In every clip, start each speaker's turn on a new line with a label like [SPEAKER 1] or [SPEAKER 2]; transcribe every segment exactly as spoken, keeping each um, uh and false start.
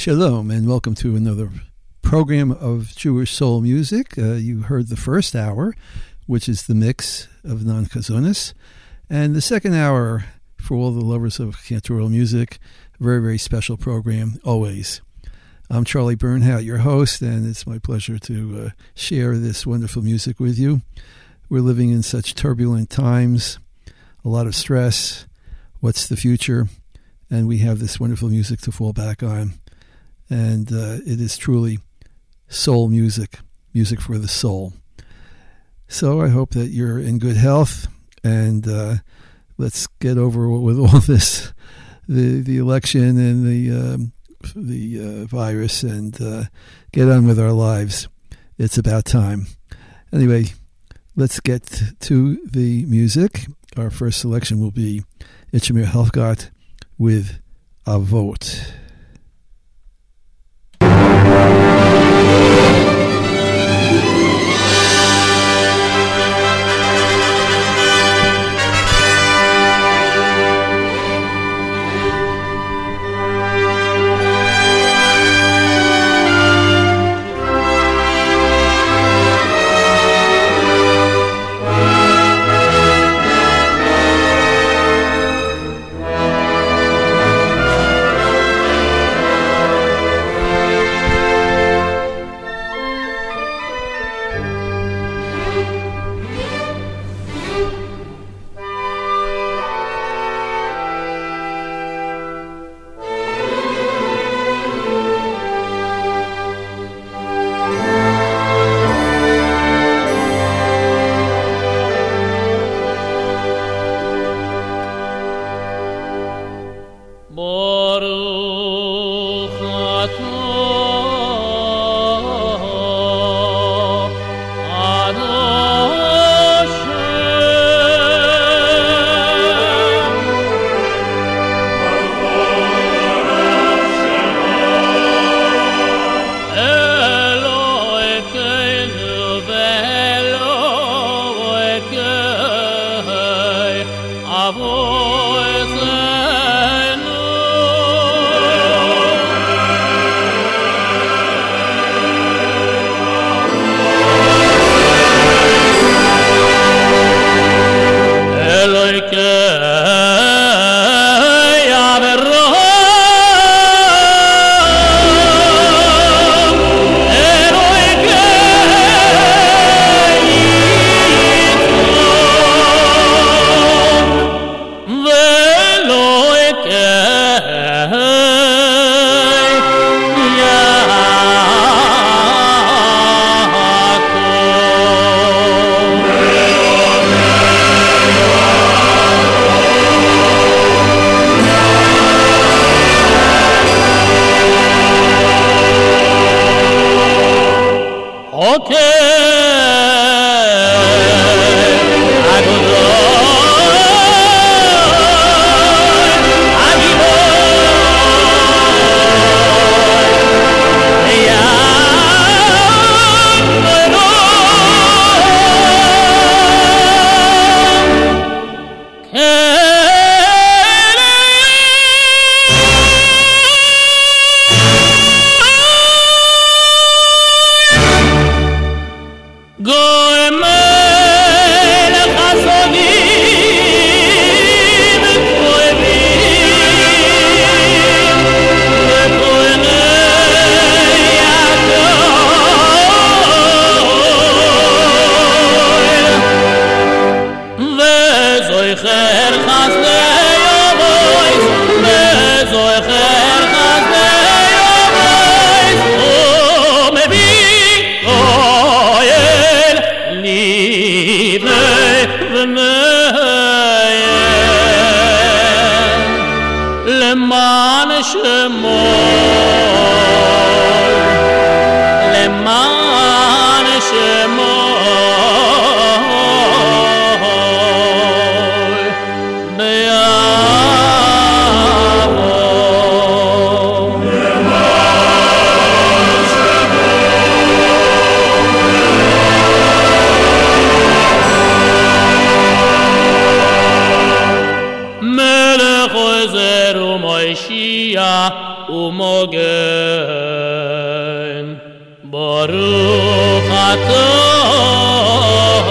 [SPEAKER 1] Shalom, and welcome to another program of Jewish soul music. Uh, you heard the first hour, which is the mix of Non Chazonis, and the second hour, for all the lovers of cantorial music, a very, very special program, always. I'm Charlie Bernhout, your host, and it's my pleasure to uh, share this wonderful music with you. We're living in such turbulent times, a lot of stress. What's the future? And we have this wonderful music to fall back on. And uh, it is truly soul music, music for the soul. So I hope that you're in good health, and uh, let's get over with all this, the the election and the um, the uh, virus, and uh, get on with our lives. It's about time. Anyway, let's get to the music. Our first selection will be Itchamir Helfgott with Avot.
[SPEAKER 2] Umo mogen Baruch atah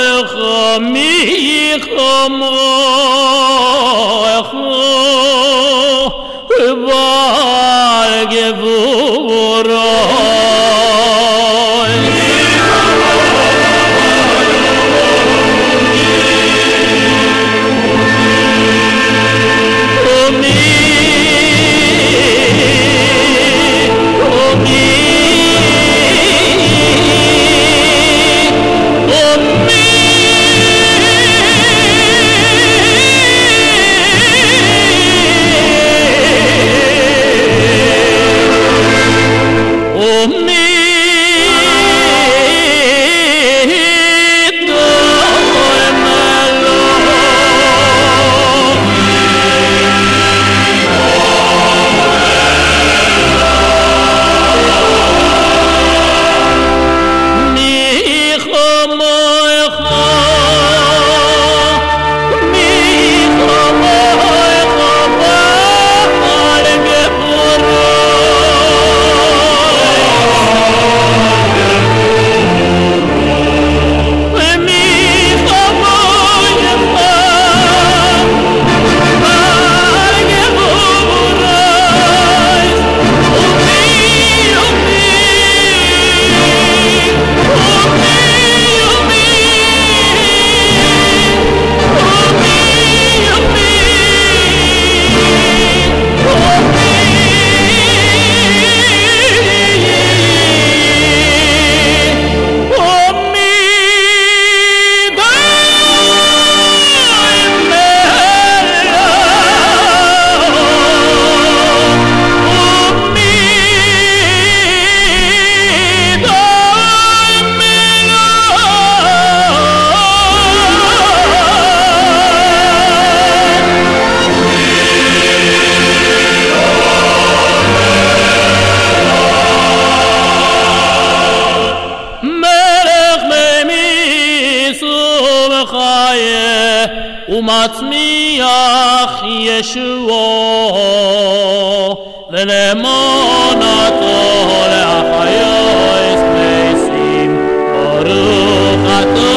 [SPEAKER 3] Micha, Micha, Micha,
[SPEAKER 2] ומצמיח ישועו ולמונתו להחיות ניסים ברוך אתה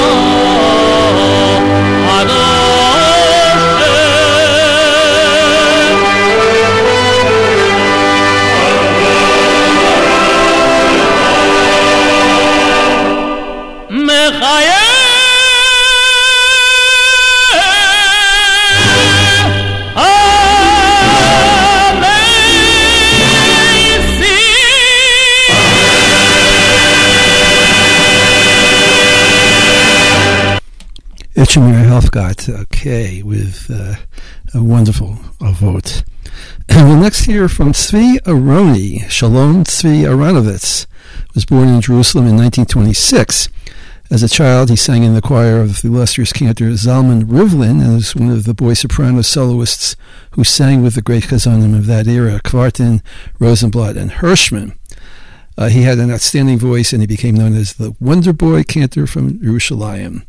[SPEAKER 1] Itchamir Helfgott, okay, with uh, a wonderful vote. And we'll next hear from Tzvi Aroni. Shalom Tzvi Aronovitz was born in Jerusalem in nineteen twenty-six. As a child, he sang in the choir of the illustrious cantor Zalman Rivlin and was one of the boy soprano soloists who sang with the great chazonim of that era, Kvartin, Rosenblatt, and Hirschman. Uh, he had an outstanding voice, and he became known as the Wonder Boy cantor from Yerushalayim.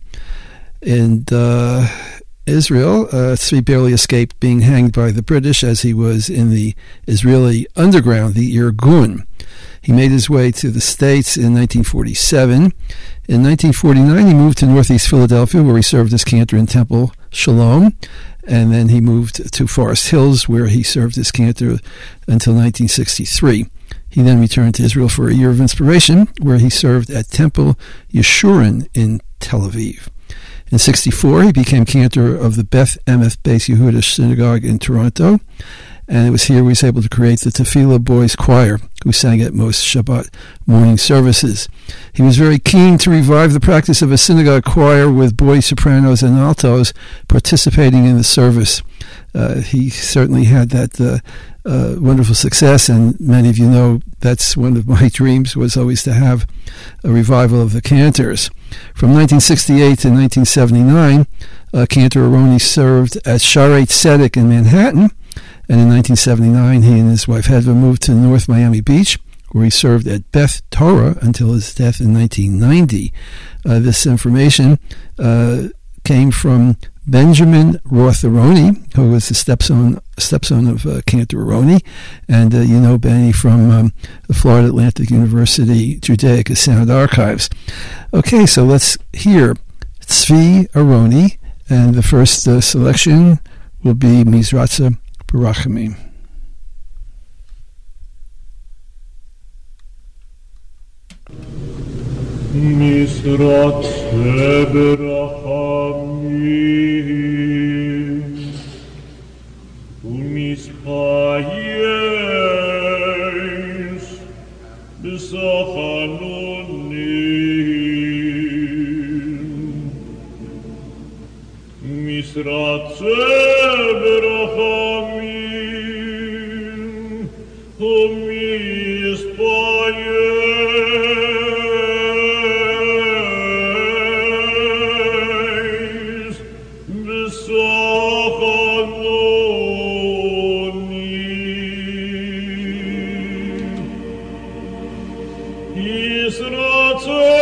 [SPEAKER 1] In uh, Israel, uh, Tzvi barely escaped being hanged by the British as he was in the Israeli underground, the Irgun. He made his way to the States in nineteen forty-seven. In nineteen forty-nine, he moved to Northeast Philadelphia, where he served as cantor in Temple Shalom, and then he moved to Forest Hills, where he served as cantor until nineteen sixty-three. He then returned to Israel for a year of inspiration, where he served at Temple Yeshurun in Tel Aviv. In sixty-four, he became cantor of the Beth Emeth Beis Yehuda Synagogue in Toronto, and it was here he was able to create the Tefillah Boys Choir, who sang at most Shabbat morning services. He was very keen to revive the practice of a synagogue choir with boy sopranos and altos participating in the service. Uh, he certainly had that uh, uh, wonderful success, and many of you know that's one of my dreams, was always to have a revival of the cantors. From nineteen sixty-eight to nineteen seventy-nine, uh, Cantor Aroni served at Shaarei Tzedek in Manhattan, and in nineteen seventy-nine he and his wife Hedva moved to North Miami Beach, where he served at Beth Torah until his death in nineteen ninety. Uh, this information uh, came from Benjamin Roth Aroni, who was the stepson stepson of uh, Cantor Aroni, and uh, you know Benny from um, the Florida Atlantic University Judaica Sound Archives. Okay, so let's hear Tzvi Aroni, and the first uh, selection will be Mizratza Barachamim.
[SPEAKER 3] Mizratza Barachamim U'mispayes B'sachanonim Mizratza Barachamim U'mispayes B'sachanonim Yisratze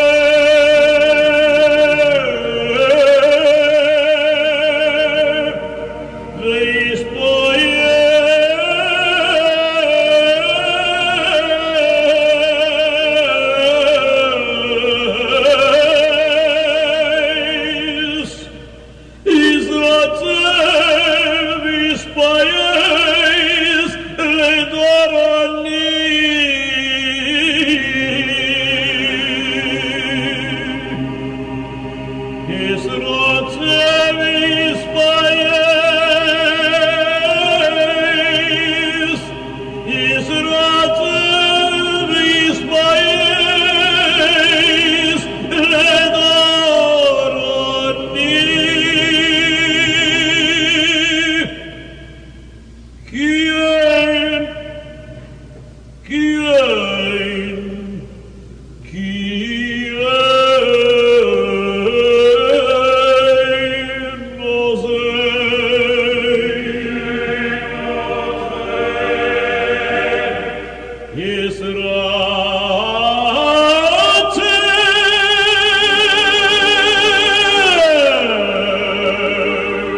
[SPEAKER 3] Yisratze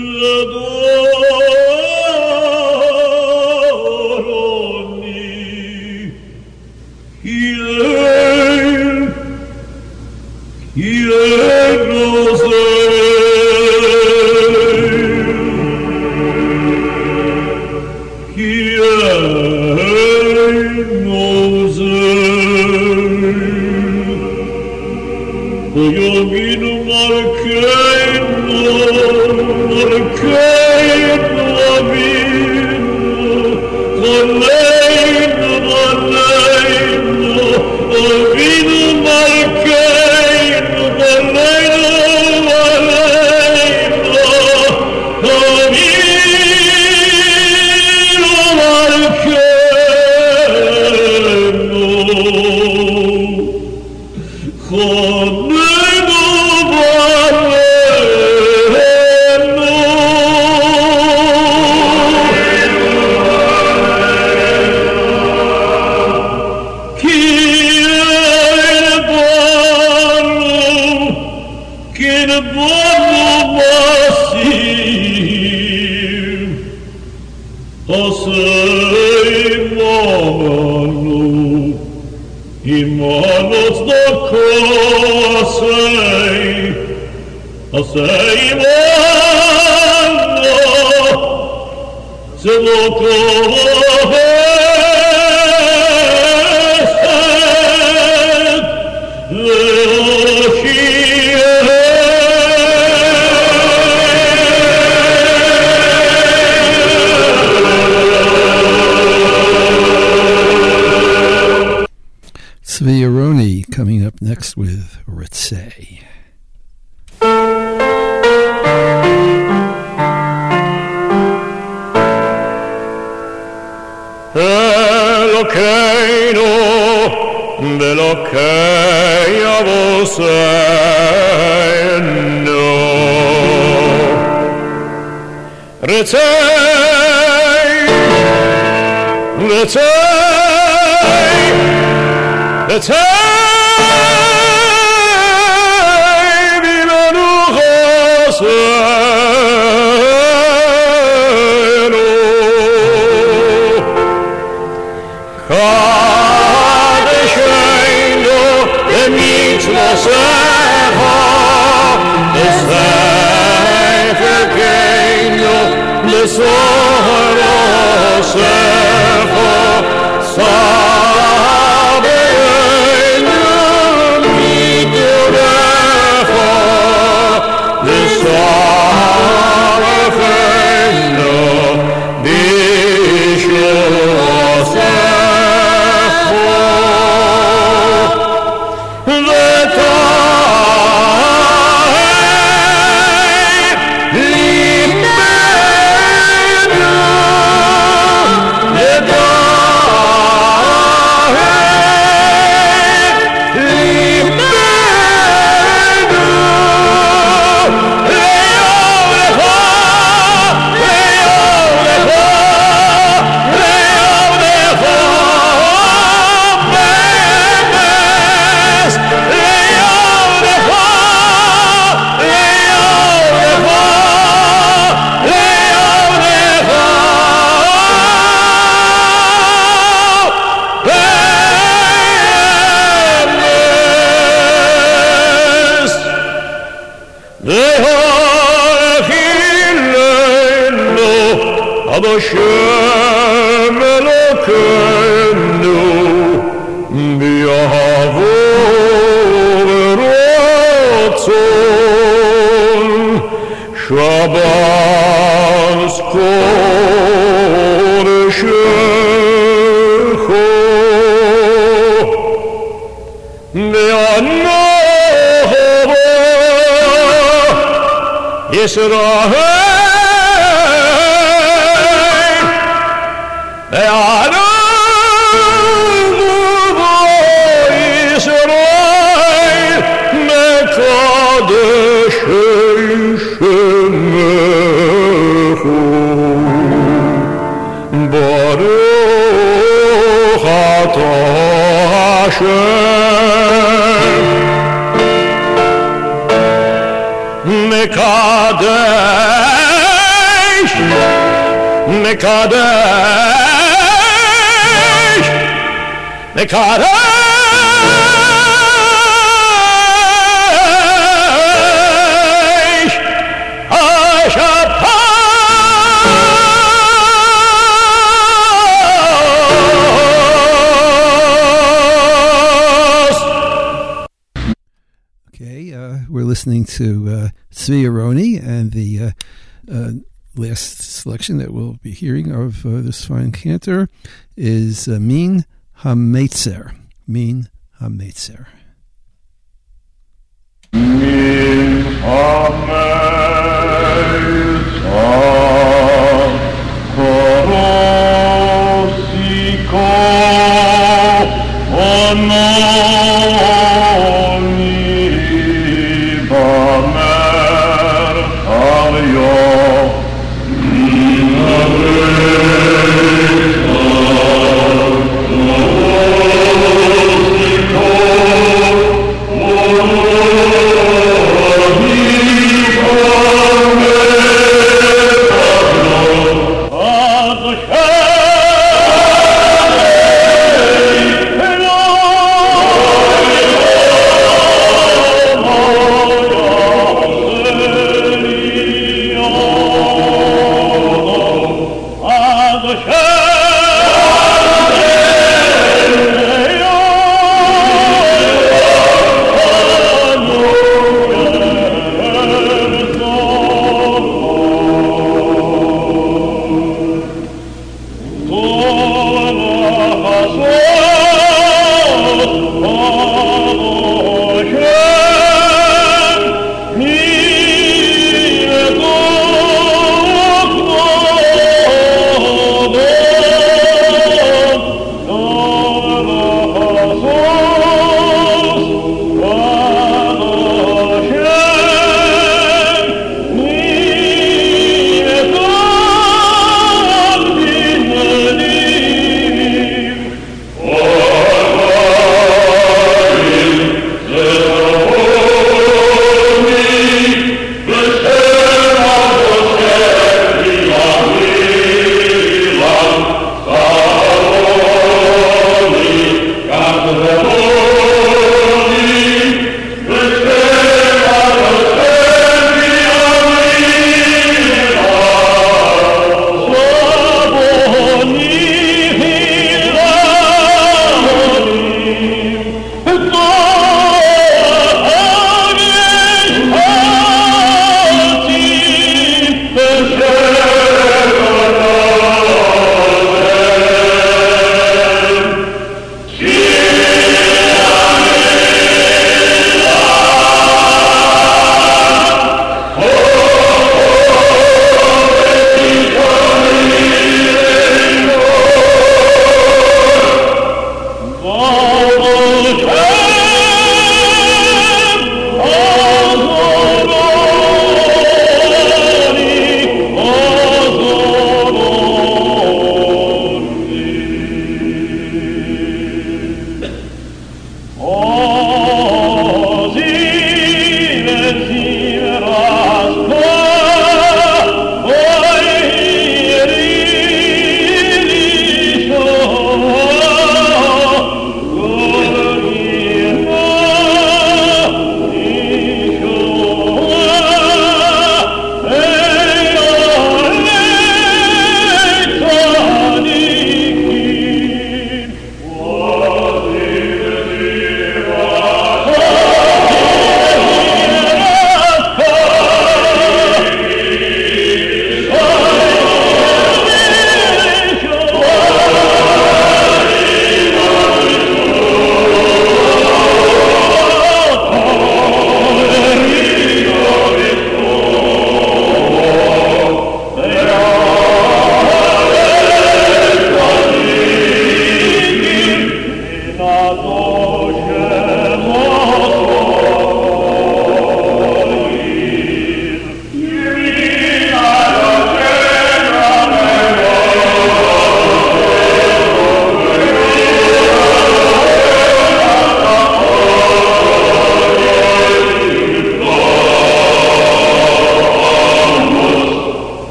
[SPEAKER 1] Zvi Aroni coming up next with Ritzay.
[SPEAKER 2] Elokeinu v'Elokei Avoseinu Ritzay Ritzay Ritzay v'Menuchoseinu Kadesheinu v'mitzvosecha v'seferkeinu l'sohorosecha Sabeinu midurecha v'sarefeinu Hashem Elokeinu b'ahavu v'ratzon Shabbos kodeshecho v'anohu Yisrael Baruch atah Hashem Mekadesh Mekadesh, Mekadesh, Ashapos.
[SPEAKER 1] Okay, uh, we're listening to uh, Tzvi Aroni, and the uh, uh, last selection that we'll be hearing of uh, this fine cantor is uh, Min HaMetzer. Min HaMetzer.
[SPEAKER 3] Min ha-metzar korosiko ononi bamer aryo min Oh,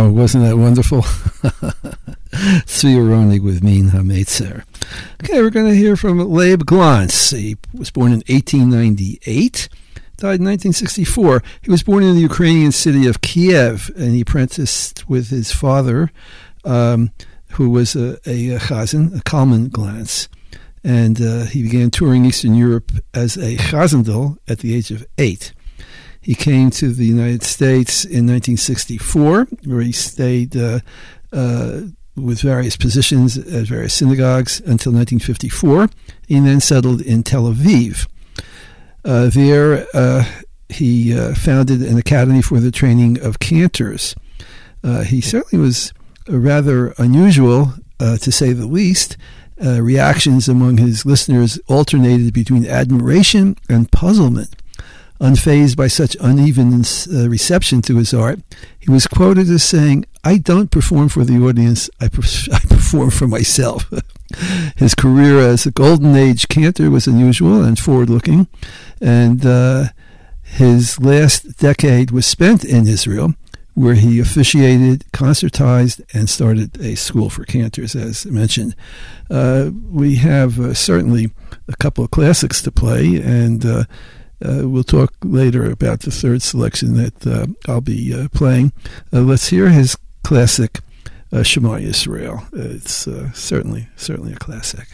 [SPEAKER 1] Wow, wasn't that wonderful? Tzvi Aronig with Min HaMetzer. Okay, we're going to hear from Leib Glantz. He was born in eighteen ninety-eight, died in nineteen sixty-four. He was born in the Ukrainian city of Kiev, and he apprenticed with his father, um, who was a, a, a chazan, a Kalman Glantz. And uh, he began touring Eastern Europe as a chazandal at the age of eight. He came to the United States in nineteen sixty-four, where he stayed uh, uh, with various positions at various synagogues until nineteen fifty-four. He then settled in Tel Aviv. Uh, there, uh, he uh, founded an academy for the training of cantors. Uh, he certainly was rather unusual, uh, to say the least. Uh, reactions among his listeners alternated between admiration and puzzlement. Unfazed by such uneven uh, reception to his art, he was quoted as saying, "I don't perform for the audience, I, per- I perform for myself." His career as a Golden Age cantor was unusual and forward-looking, and uh, his last decade was spent in Israel, where he officiated, concertized, and started a school for cantors, as mentioned. Uh, we have uh, certainly a couple of classics to play, and uh, uh, we'll talk later about the third selection that uh, I'll be uh, playing. Uh, let's hear his classic, uh, Shema Yisrael. Uh, it's uh, certainly, certainly a classic.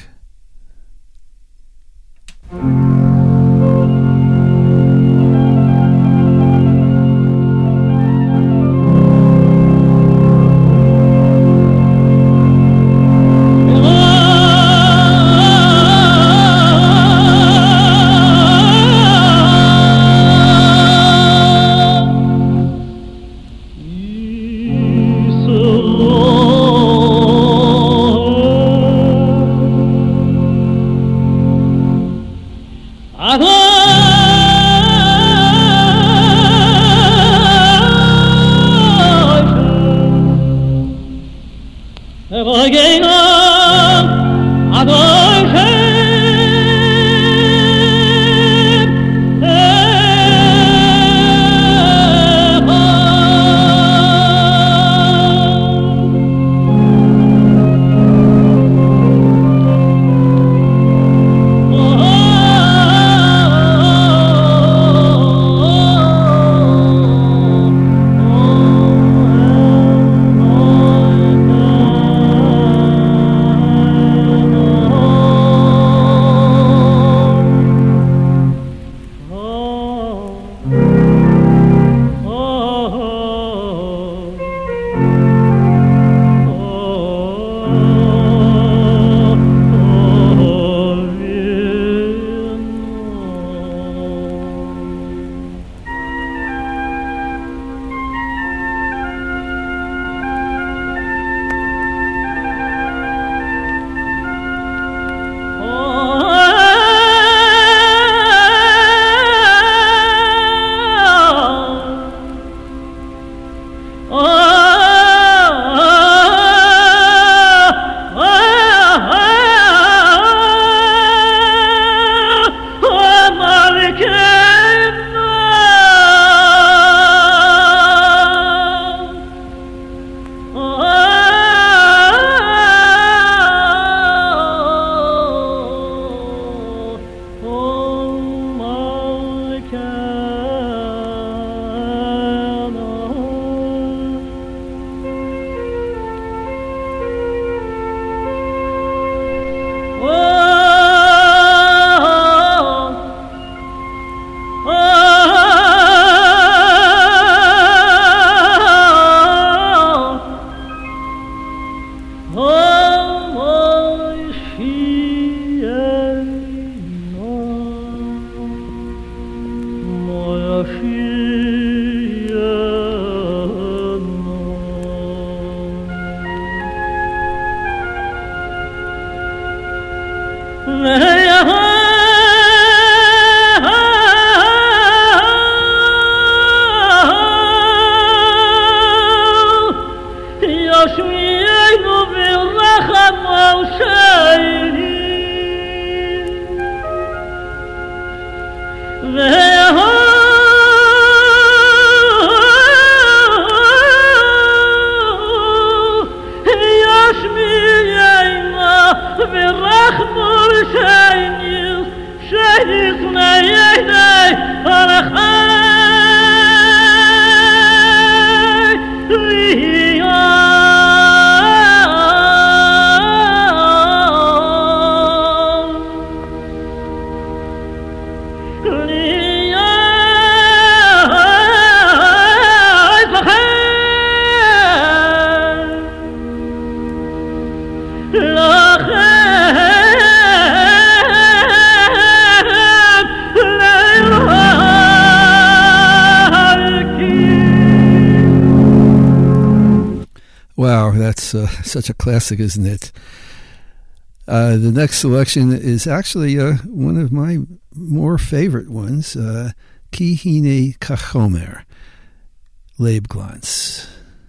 [SPEAKER 1] that's uh, such a classic, isn't it? Uh, the next selection is actually uh, one of my more favorite ones, uh, Ki Hine Kachomer, Leib Glantz.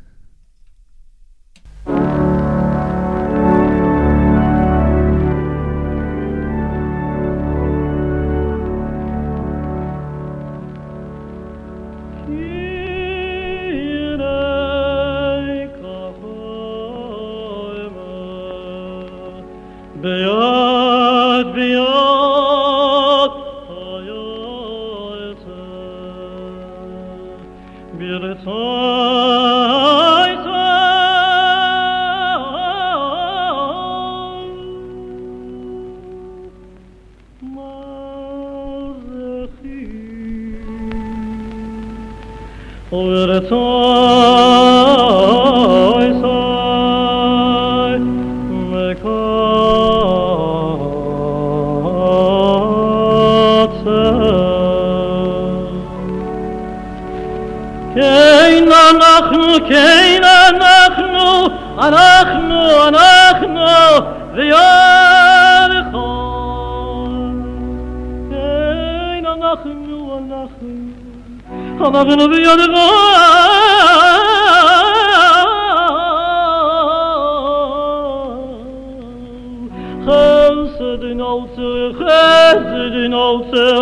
[SPEAKER 4] Beat, beat, hayat, bir tay mazhi, bir tay
[SPEAKER 2] kein אנחנו, אנחנו, אנחנו, וירחון. kein אנחנו, אנחנו, אנחנו וירחון. חסד נוצר, חסד נוצר,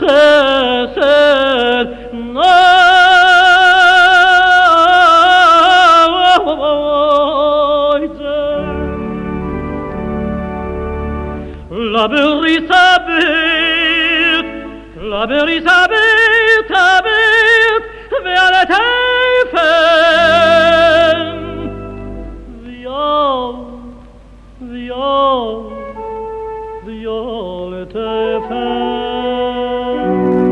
[SPEAKER 2] חסד נוצר. La berisabit, la berisabit, tabit, ve'ala teifen, viol, viol, viol teifen,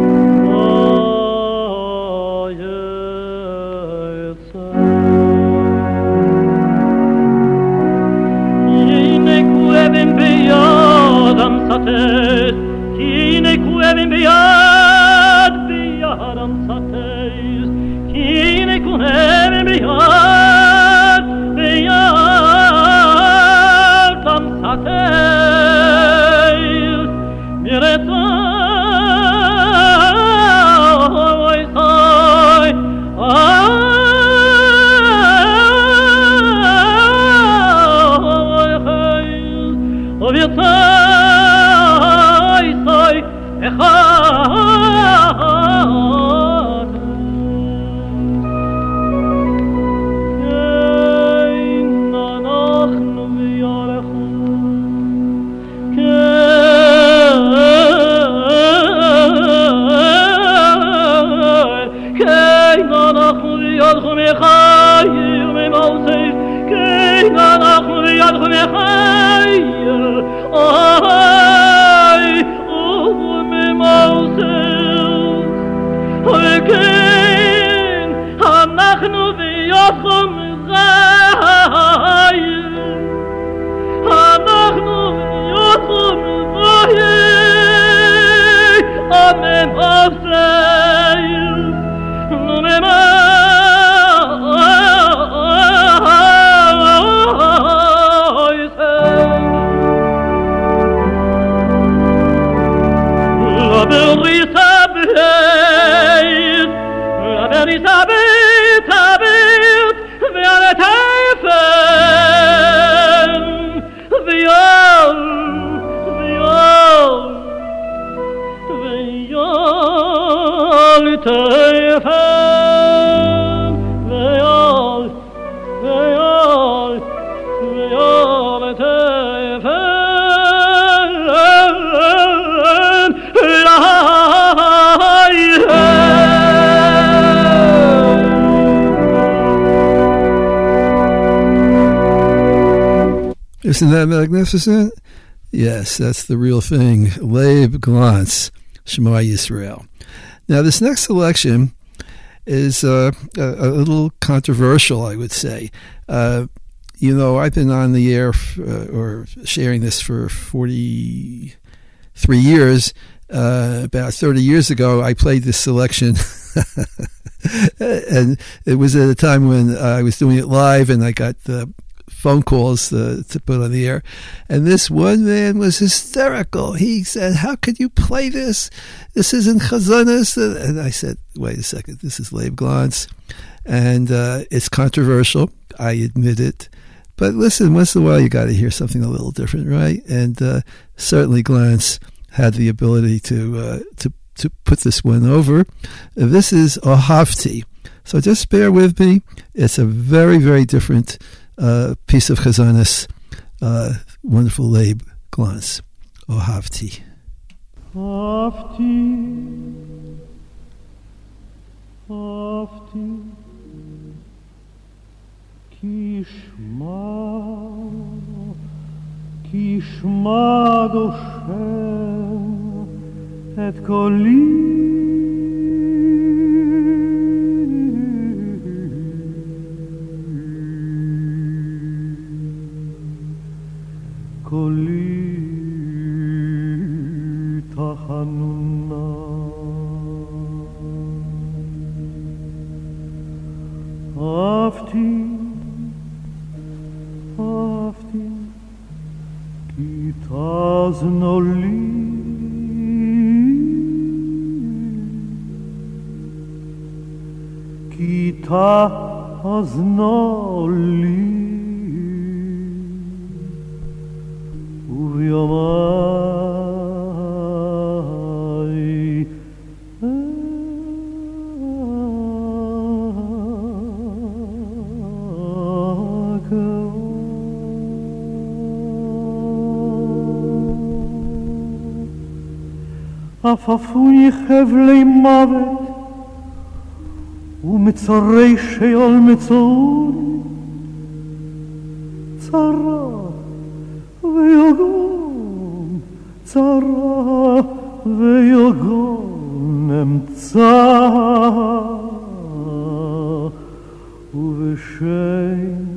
[SPEAKER 2] ayetze. Yine kuevim biyod, am satet, kine kuevim biyad, biyad am satet, kine kuevim biyad, biyad am satet, miretoy soy, oh, oh,
[SPEAKER 1] Isn't that magnificent? Yes, that's the real thing. Leib Glantz, Shema Yisrael. Now, this next selection is uh, a, a little controversial, I would say. Uh, you know, I've been on the air f- uh, or sharing this for forty-three years. Uh, about thirty years ago, I played this selection. And it was at a time when I was doing it live, and I got uh, phone calls uh, to put on the air. And this one man was hysterical. He said, how could you play this? This isn't Chazonis. And I said, wait a second, this is Leib Glantz. And uh, it's controversial. I admit it. But listen, once in a while you got to hear something a little different, right? And uh, certainly Glantz had the ability to uh, to to put this one over. This is Ohavti. So just bear with me. It's a very, very different uh, piece of Chazonis. Uh, wonderful Leib Glantz. Ohavti.
[SPEAKER 4] Ohavti. Ohavti. Ki shma, ki shma doshem et koli. Koli tahanuna. Ohavti. Ohavti, ki taznoli, ki taznoli, uv'yomai עפפוני חבלי מוות ומצרי שיול מצורי צרה ויוגון צרה ויוגון אמצא ובשם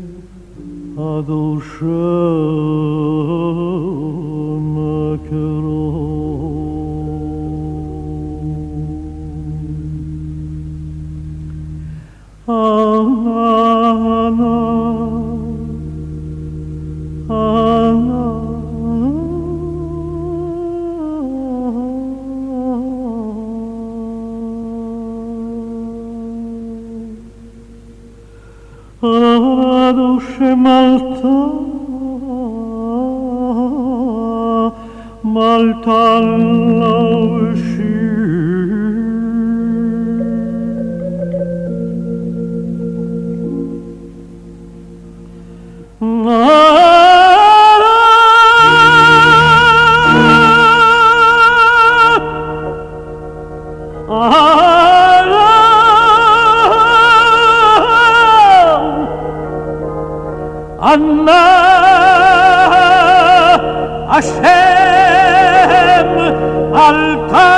[SPEAKER 4] הדושן הקרוב Malta, Malta Anna Hashem Alta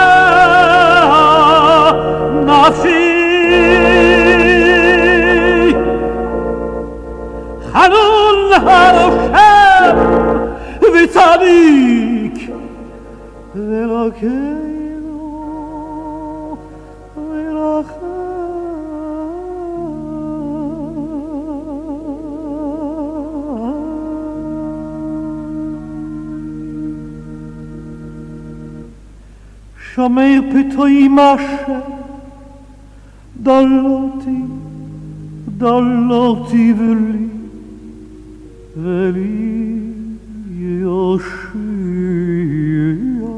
[SPEAKER 4] Nafi Hanun Hashem V'tzadik V'lakeinu V'lachem Shomer petoy mashe Daloti Daloti veli Veli Yoshia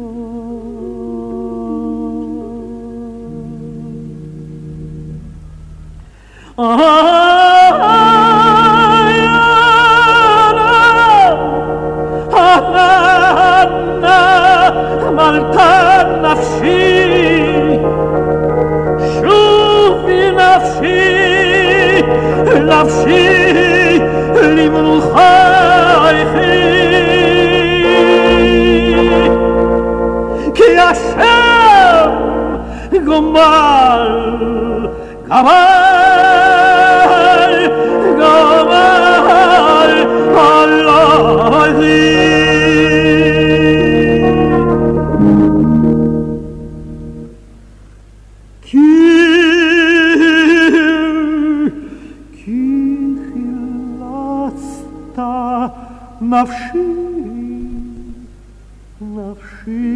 [SPEAKER 4] Malta nafshi shufi nafshi nafshi limnuchaychi ki Hashem gomal gamal gamal Allahi Ki, ki chilatz נפשי, נפשי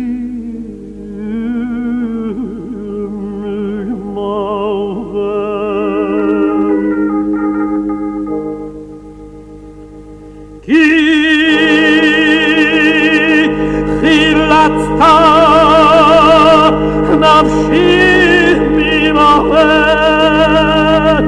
[SPEAKER 4] ממוות. כי חילצת נפשי ממוות.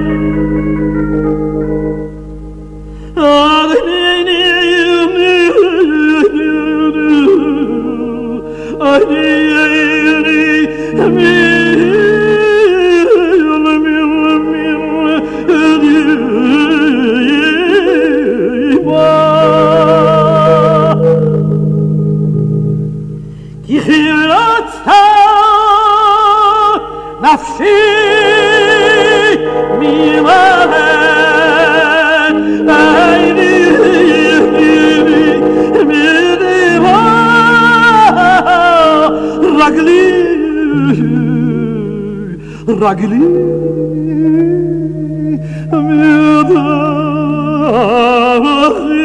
[SPEAKER 4] כי חילצת נפשי ממוות. רגלי, רגלי מדרכי.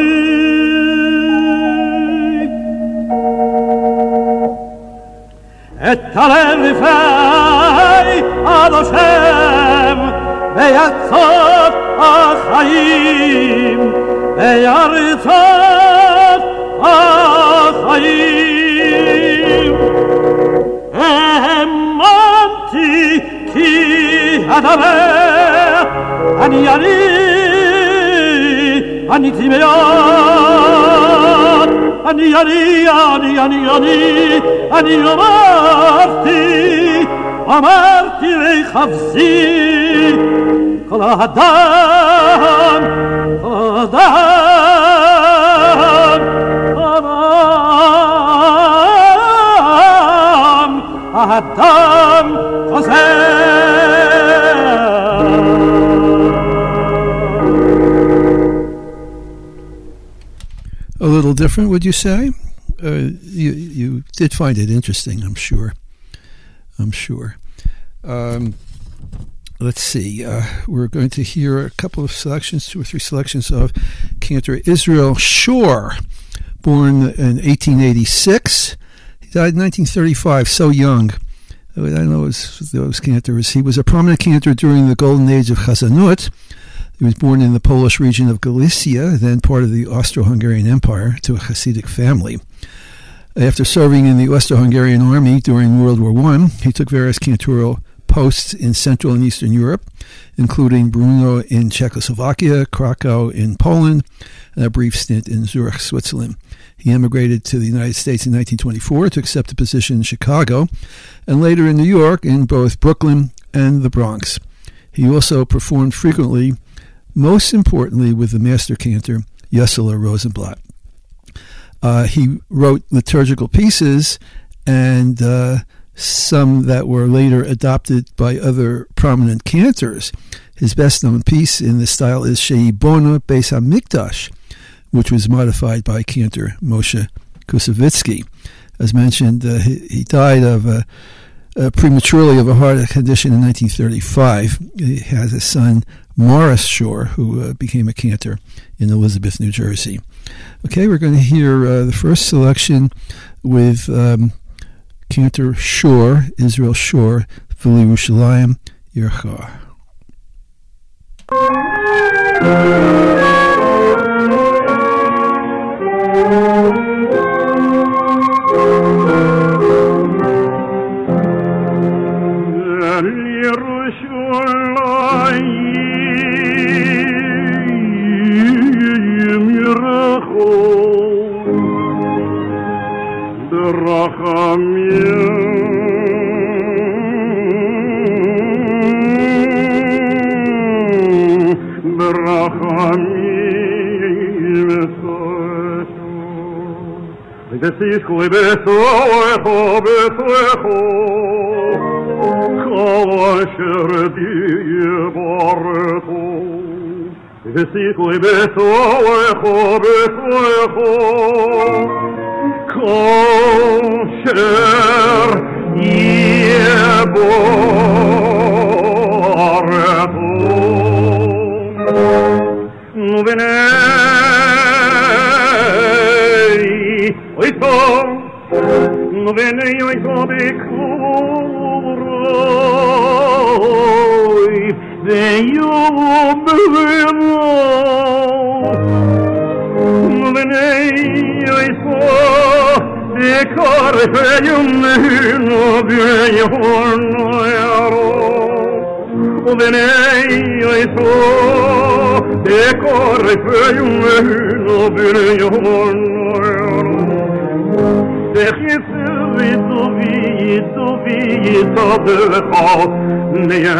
[SPEAKER 4] את הלב לפי עד השם ביצות החיים, בירצות החיים. האמנתי כי אדבר, אני אני, אני תמיד, אני אני, אני אני אני, אני אמרתי, אמרתי וחפזי, כל האדם, כל האדם, האדם, האדם חוזר.
[SPEAKER 1] A little different, would you say? Uh, you you did find it interesting, I'm sure. I'm sure. Um, let's see. Uh, we're going to hear a couple of selections, two or three selections of Cantor Israel Shore, born in eighteen eighty-six. He died in nineteen thirty-five, so young. I don't know those, those cantors. He was a prominent cantor during the golden age of Chazanut. He was born in the Polish region of Galicia, then part of the Austro-Hungarian Empire, to a Hasidic family. After serving in the Austro-Hungarian army during World War One, he took various cantorial posts in Central and Eastern Europe, including Brno in Czechoslovakia, Krakow in Poland, and a brief stint in Zurich, Switzerland. He emigrated to the United States in nineteen twenty-four to accept a position in Chicago, and later in New York, in both Brooklyn and the Bronx. He also performed frequently, most importantly with the master cantor, Yesela Rosenblatt. Uh, he wrote liturgical pieces and uh, some that were later adopted by other prominent cantors. His best-known piece in this style is She'ibona Beis HaMikdash, which was modified by cantor Moshe Kusevitsky. As mentioned, uh, he, he died of uh, uh, prematurely of a heart condition in nineteen thirty-five. He has a son, Morris Shore, who uh, became a cantor in Elizabeth, New Jersey. Okay, we're going to hear uh, the first selection with um, Cantor Shore, Israel Shore, V'li Yerushalayim Yircha.
[SPEAKER 3] V'sishku b'soecho b'soecho Kol asher di'barecho V'sishku b'soecho b'soecho Kol asher di'barecho V'nei yum Venei oi so de corre yum no biorno ero Venei oi so de corre yum no biorno ero De khisi tu vi tu vi to de kho ne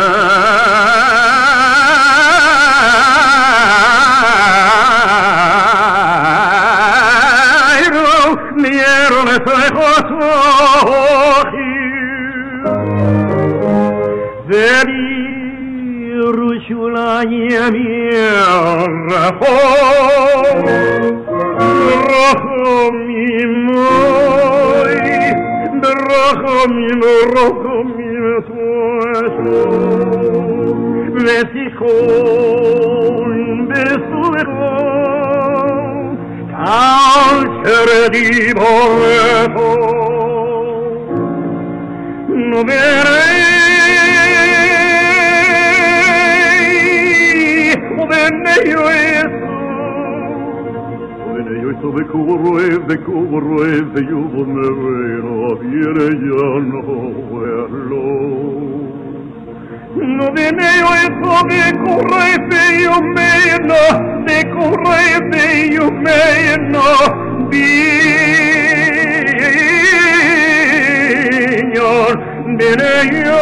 [SPEAKER 3] di volevo non verei venne io venne io so de cubro e de cubro e de io non vero viene io no verlo non venne io so de corre pe io me no de corre pe io me no Signor, bene io,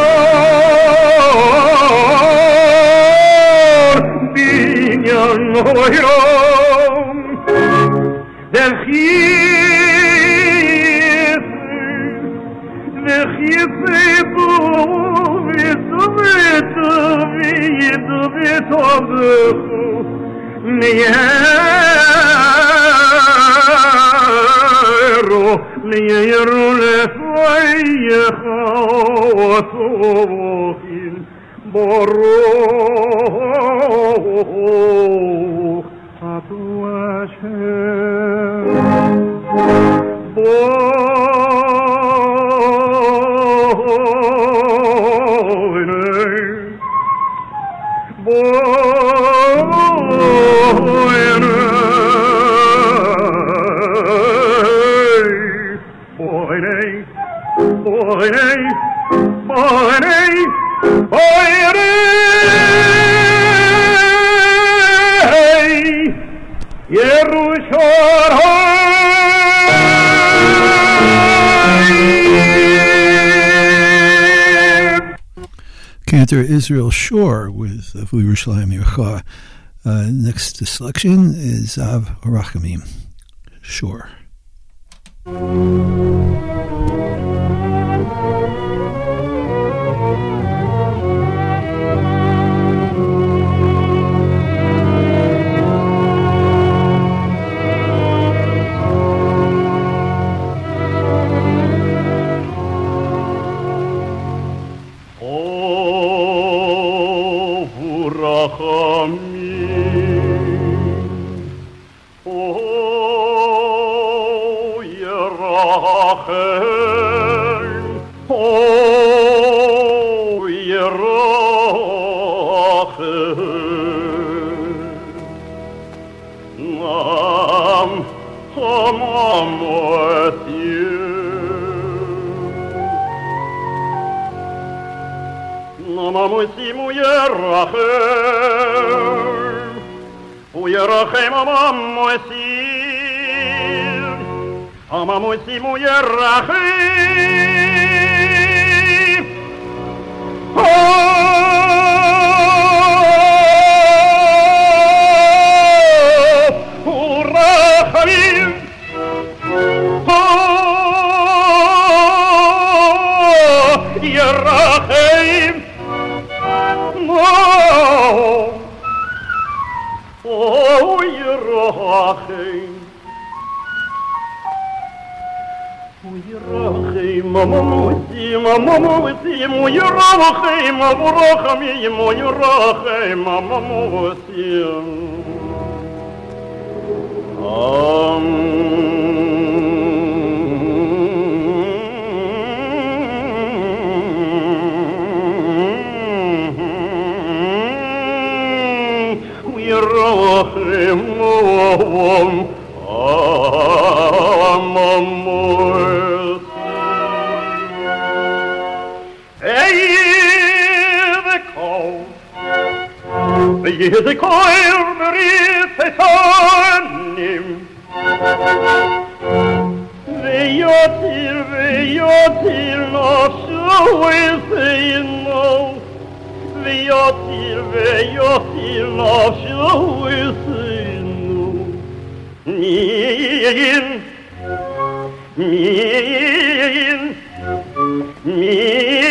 [SPEAKER 3] Signor, no io, del chis, del chis, tu, tu, tu, tu, tu, Niero, niero le fai khawatin borro atwashe
[SPEAKER 1] Cantor Israel Shore with Avu Yerushalayim Yercha. Uh, next selection is Av Rachamim Shore.
[SPEAKER 3] The choir beneath the sun. Ve jag till, ve jag till, och så är det nå. Ve jag till, ve jag till, och så är det nå. Min, min, min.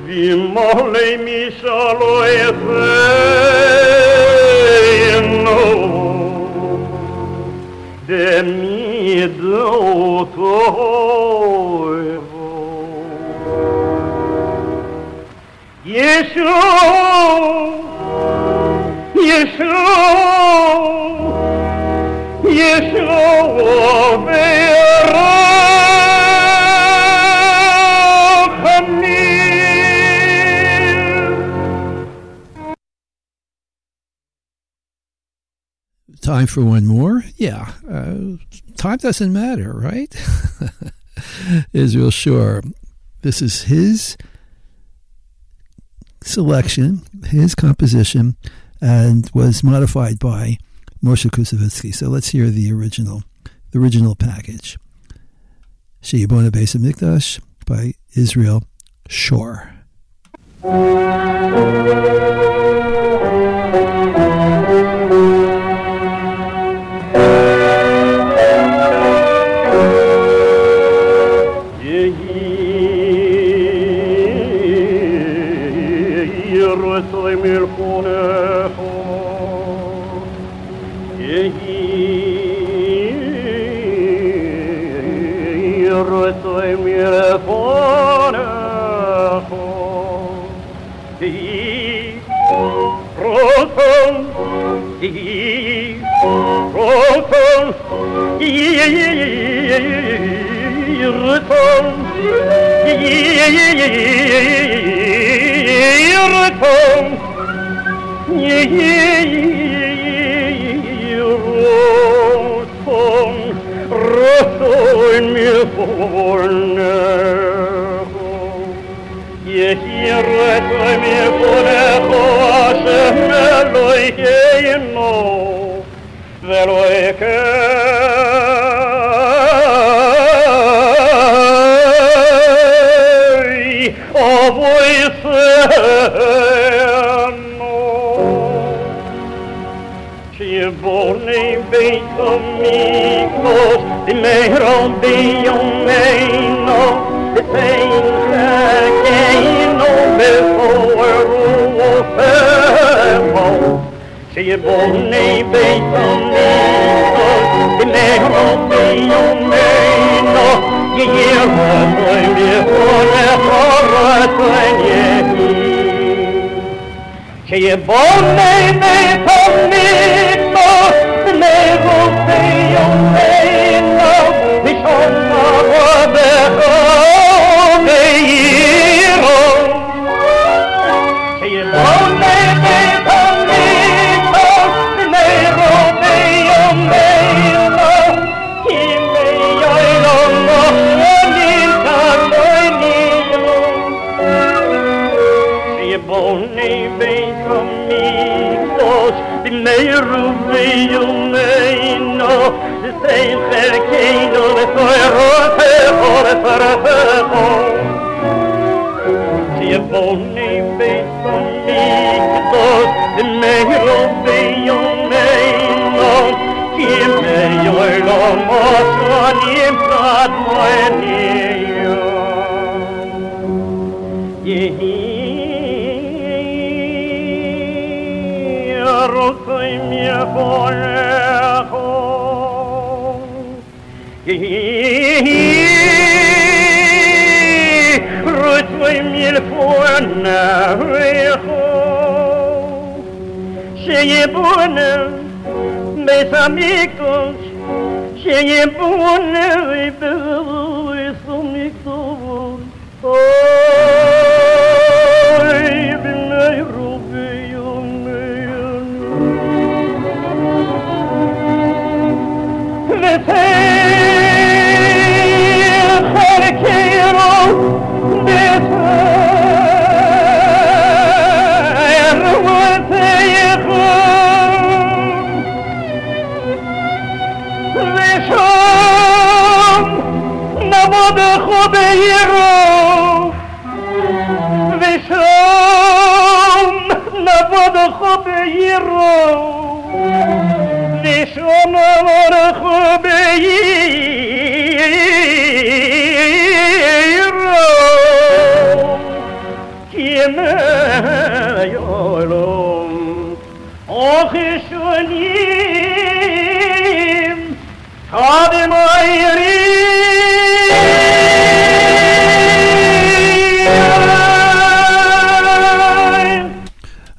[SPEAKER 3] Vimole mi solo e no de mi do to Yeshu Yeshu Yeshu
[SPEAKER 1] Time for one more? Yeah. Uh, time doesn't matter, right? Israel Shore. This is his selection, his composition, and was modified by Moshe Kusevitsky. So let's hear the original, the original package. Sheyibona Beis HaMikdash by Israel Shore.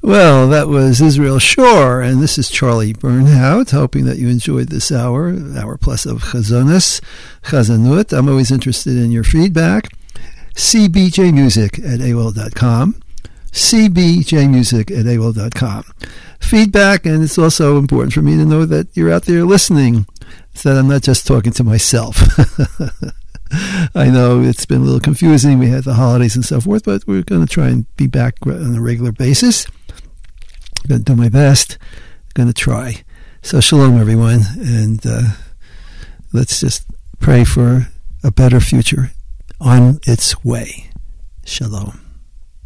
[SPEAKER 1] Well, that was Israel Shore, and this is Charlie Bernhout, hoping that you enjoyed this hour, hour plus of Chazonos, Chazanut. I'm always interested in your feedback. c b j music at a o l dot com. c b j music at a o l dot com. Feedback, and it's also important for me to know that you're out there listening, so that I'm not just talking to myself. I know it's been a little confusing. We had the holidays and so forth, but we're going to try and be back on a regular basis. I'm going to do my best. I'm going to try. So shalom, everyone, and uh, let's just pray for a better future on its way. Shalom.